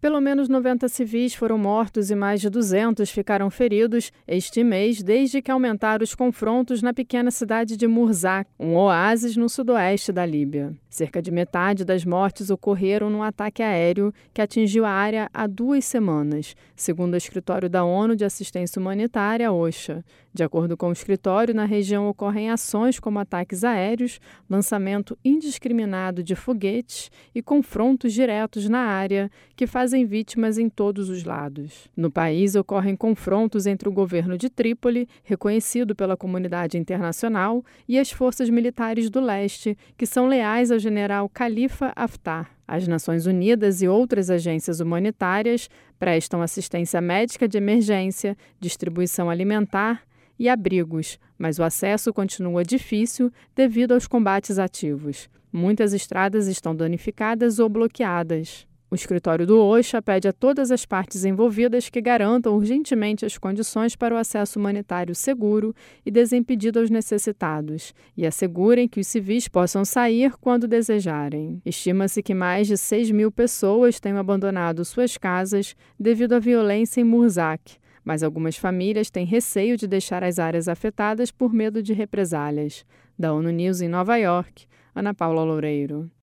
Pelo menos 90 civis foram mortos e mais de 200 ficaram feridos este mês, desde que aumentaram os confrontos na pequena cidade de Mursak, um oásis no sudoeste da Líbia. Cerca de metade das mortes ocorreram num ataque aéreo que atingiu a área há 2 semanas, segundo o Escritório da ONU de Assistência Humanitária, OCHA. De acordo com o escritório, na região ocorrem ações como ataques aéreos, lançamento indiscriminado de foguetes e confrontos diretos na área, que fazem vítimas em todos os lados. No país, ocorrem confrontos entre o governo de Trípoli, reconhecido pela comunidade internacional, e as forças militares do leste, que são leais ao general Khalifa Haftar. As Nações Unidas e outras agências humanitárias prestam assistência médica de emergência, distribuição alimentar e abrigos, mas o acesso continua difícil devido aos combates ativos. Muitas estradas estão danificadas ou bloqueadas. O escritório do OCHA pede a todas as partes envolvidas que garantam urgentemente as condições para o acesso humanitário seguro e desimpedido aos necessitados e assegurem que os civis possam sair quando desejarem. Estima-se que mais de 6.000 pessoas tenham abandonado suas casas devido à violência em Mursak, mas algumas famílias têm receio de deixar as áreas afetadas por medo de represálias. Da ONU News em Nova York, Ana Paula Loureiro.